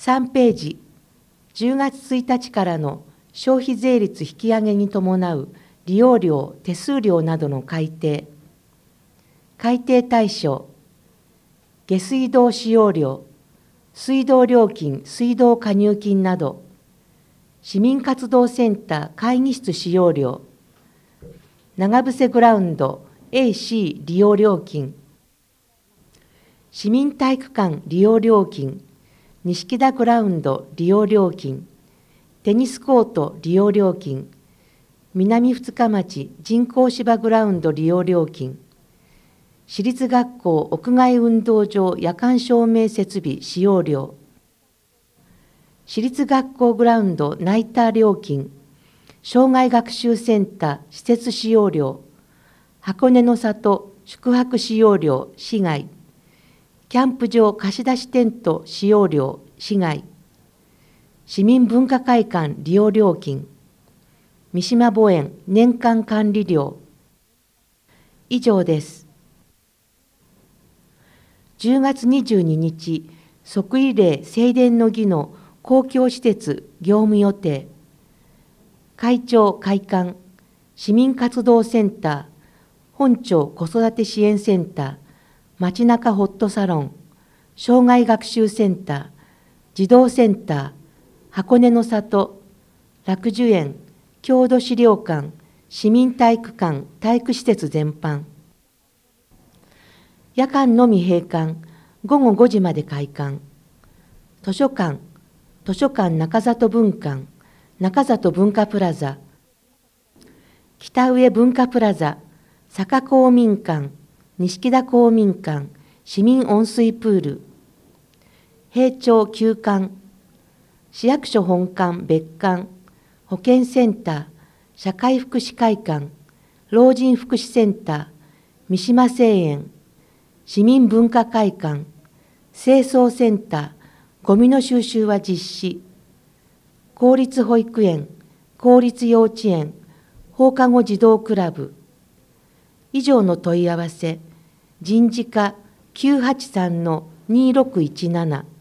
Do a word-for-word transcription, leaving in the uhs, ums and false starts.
さんページ、じゅうがつついたちからの消費税率引き上げに伴う利用料・手数料などの改定。改定対象、下水道使用料、水道料金・水道加入金など、市民活動センター会議室使用料、長伏グラウンド エーシー 利用料金、市民体育館利用料金、錦田グラウンド利用料金、テニスコート利用料金、南二日町人工芝グラウンド利用料金、私立学校屋外運動場夜間照明設備使用料、私立学校グラウンドナイター料金、障害学習センター施設使用料、箱根の里宿泊使用料市外、キャンプ場貸し出しテント使用料市外、市民文化会館利用料金、三島墓園年間管理料。以上です。じゅうがつにじゅうににち、即位礼正殿の儀の公共施設業務予定。会長会館、市民活動センター、本町子育て支援センター、街中ホットサロン、障害学習センター、児童センター、箱根の里、楽寿園、郷土資料館、市民体育館、体育施設全般。夜間のみ閉館、ごごごじまで開館。図書館、図書館中里文館、中里文化プラザ、北上文化プラザ、坂公民館、錦田公民館、市民温水プール、平町旧館、市役所本館別館、保健センター、社会福祉会館、老人福祉センター、三島庭園、市民文化会館、清掃センター、ゴミの収集は実施、公立保育園、公立幼稚園、放課後児童クラブ。以上の問い合わせ、人事課きゅうはちさんのにろくいちなな